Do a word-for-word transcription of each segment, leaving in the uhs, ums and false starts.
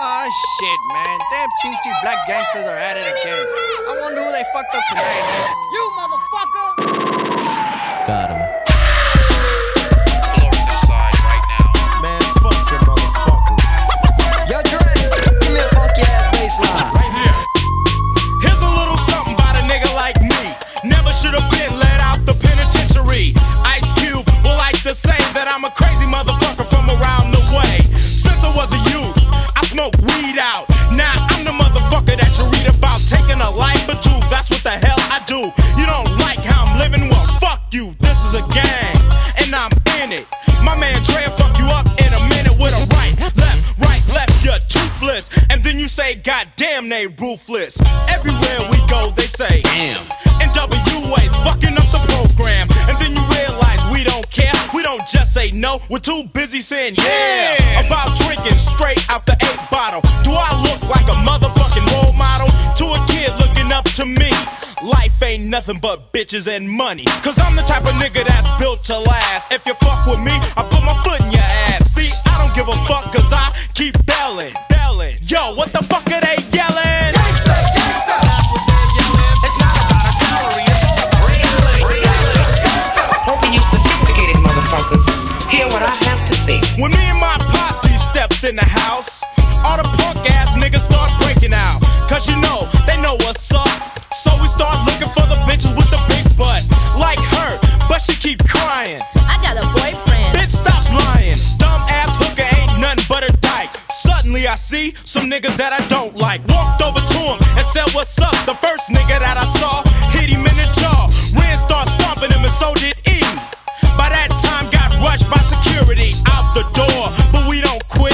Ah, shit, man. Damn peachy black gangsters are at it again. I wonder who they fucked up tonight, man. You motherfucker! Got him. Blowing inside right now. Man, fuck your motherfuckers. Yo, Dre, give me a funky ass bass line. Right here. Here's a little something about a nigga like me. Never should have been let out the penitentiary. Ice Cube will like to say that I'm a crazy motherfucker from around the way. Since I was a youth, I smoked weed out. Now I'm the motherfucker that you read about, taking a life or two. That's what the hell I do. You don't like how I'm living? Well, fuck you. This is a gang, and I'm in it. My man Dre will fuck you up in a minute with a right, left, right, left. You're toothless, and then you say, God damn, they ruthless. Everywhere we go, they say, damn. N W A's fucking up the program, and then you realize we don't care. We don't just say no, we're too busy saying yeah, yeah. About drinking straight out the eight bottle. Do I look like a motherfucking role model to a kid looking up to me? Life ain't nothing but bitches and money, cause I'm the type of nigga that's built to last. If you fuck with me, I put my foot in your ass. See, I don't give a fuck cause I keep belling, belling. Yo, what the fuck are they yelling? Gangsta, gangsta. That's what they're yelling. It's not about a salary, it's all about reality, reality. Hoping you sophisticated motherfuckers hear what I have to say. When me and my posse stepped in the house, all the punk ass niggas start breaking out. Cause you know, they know what's up. So we start looking for the bitches with the big butt, like her, but she keep crying. I got a boyfriend. Bitch, stop lying. Dumb ass hooker ain't nothing but a dyke. Suddenly I see some niggas that I don't like. Walked over to him and said, what's up? The first nigga that I saw hit him in the jaw. Ren started stomping him and so did E. By that time got rushed by security out the door, but we don't quit.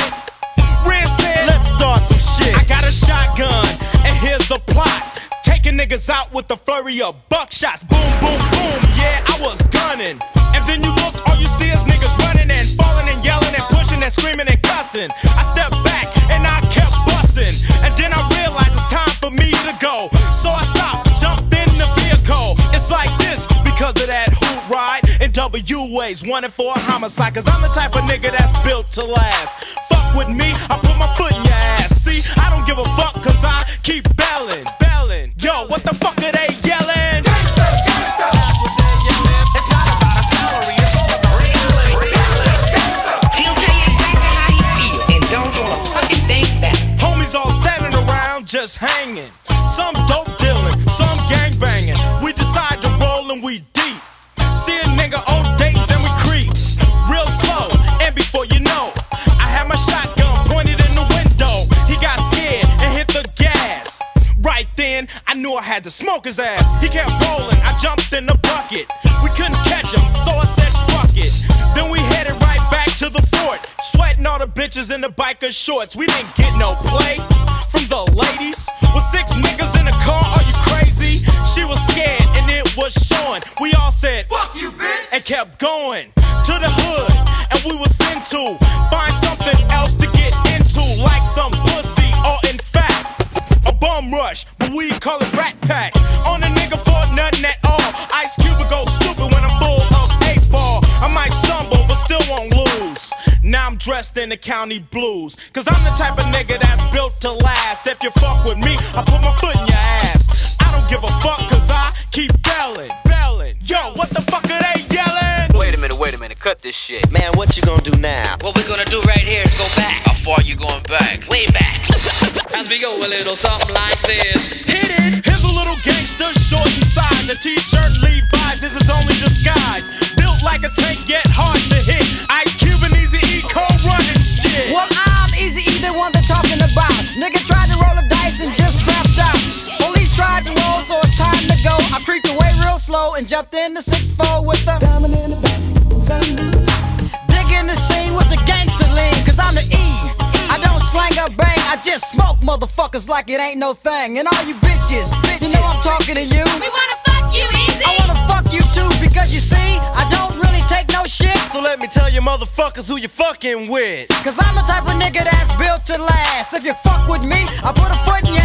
Ren said, let's start some shit. I got a shotgun and here's the plot. Taking niggas out with the flurry of buckshots. Boom, boom, boom, yeah, I was gunning. And then you look, all you see is niggas running and falling and yelling and pushing and screaming and cussing. I stepped back and I kept busting. And then I realized it's time for me to go. So I stopped, jumped in the vehicle. It's like this because of that hoot ride. N W A's wanted for a homicide. Cause I'm the type of nigga that's built to last. Fuck with me, I put my foot in your ass. See, I don't give a fuck cause I keep belling, belling. Yo, what the fuck are they yelling? Gangsta, gangsta. That's what they're yelling. It's not about a salary, it's all about reality, reality. Gangsta. He'll tell you exactly how he feel, and don't wanna fucking think that. Homies all standing around just hanging. Some dope dealing, some gang banging. We decide to roll and we deep. See a nigga on dates and we creep. Real slow, and before you know, I had my shotgun pointed in the window. He got scared and hit the gas. Right then, I knew I had to smoke his ass. He kept rolling, I jumped in the bucket. We couldn't catch him, so I said fuck it. Then we headed right back to the fort, sweating all the bitches in the biker shorts. We didn't get no play from the ladies. With six niggas in the car, are you crazy? She was scared and it was showing. We all said fuck you, bitch, and kept going to the hood. And we was finto find something else to get into, like some pussy or in fact a bum rush, but we call it Rat Pack. On a nigga for nothing at all. Ice Cube will go stupid when I'm full of eight ball. I might stumble, but still won't lose. Now I'm dressed in the county blues, cause I'm the type of nigga that's built to last. If you fuck with me, I put my foot in your ass. I don't give a fuck cause I keep belling, belling. Yo, what the fuck are they yelling? Wait a minute, wait a minute, cut this shit. Man, what you gonna do now? What we're gonna do right here is go back. How far you going back? Way back. As we go a little something like this. Hit it. Here's a little gangster, short in size. A t-shirt, Levi's is his only disguise. Built like a tank, yet hard to hit. Ice Cube and Easy E, cold running shit. Well, I'm Easy E, the one they're talking about. Nigga tried to roll the dice and just crapped out. Police tried to roll, so it's time to go. I creeped away real slow and jumped in the six four with the diamond in the back. Digging the scene with the gangster lean, cause I'm the E. I don't slang or bang, I just smoke motherfuckers like it ain't no thing. And all you bitches, bitches, you know I'm talking to you. We wanna fuck you, Easy. I wanna fuck you too, because you see, I don't really take no shit. So let me tell you motherfuckers who you fucking with. Cause I'm the type of nigga that's built to last. If you fuck with me, I put a foot in your